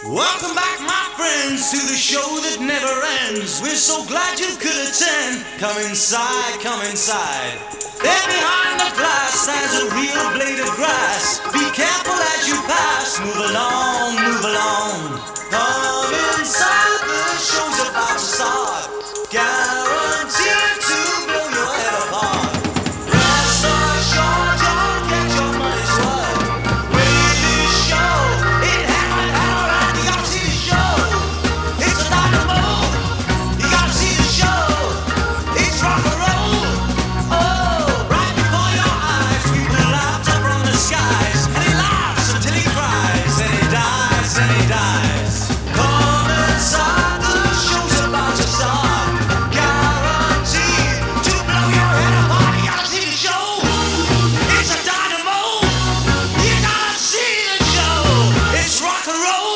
Welcome back, my friends, to the show that never ends. We're so glad you could attend. Come inside, come inside. There behind the glass stands a real blade of grass. Be careful as you pass. Move along, move along. Come inside, the show's about to start. Guaranteed to blow your head apart. Rest assured, you'll get your money's worth. Greatest show, it happened, alright, you gotta see the show. It's a dynamo, you gotta see the show. It's rock and roll, oh, right before your eyes. People laughter from the skies, and he laughs until he cries, and he dies, and he dies. Come inside, the show's about to start. Guaranteed to blow your head apart. You gotta see the show. It's a dynamo. You gotta see the show. It's rock and roll.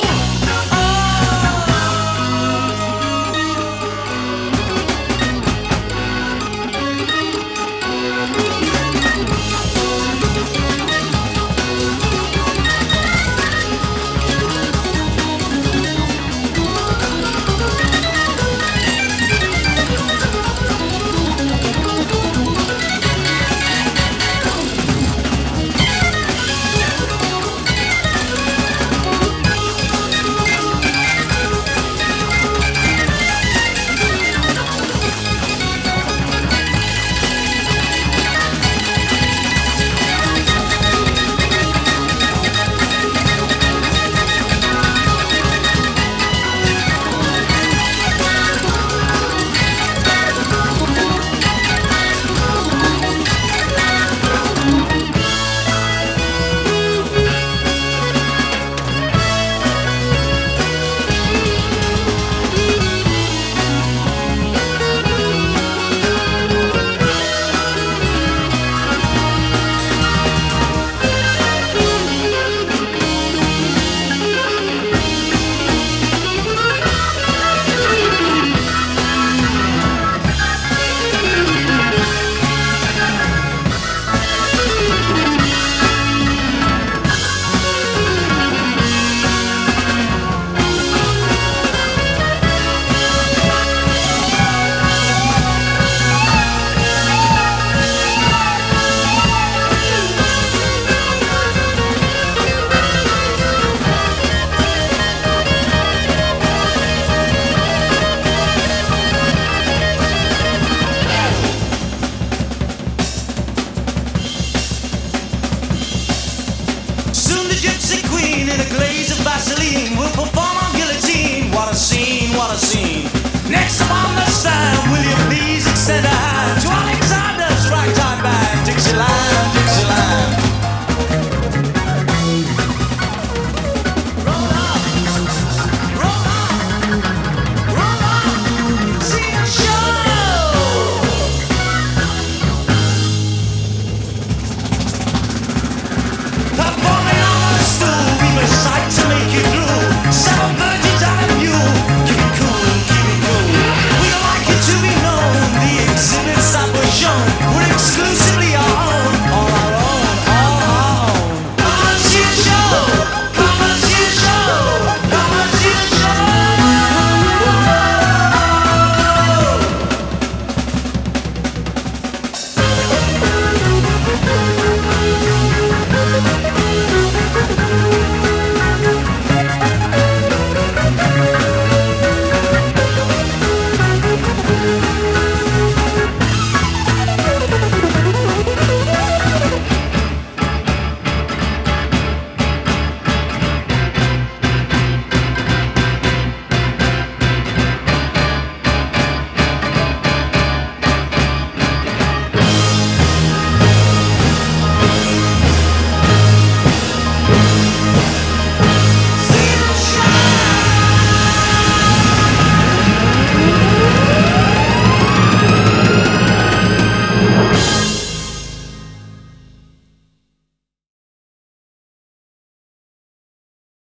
Soon the gypsy queen in a glaze of Vaseline will perform on guillotine. What a scene, what a scene. Next up on the stand, William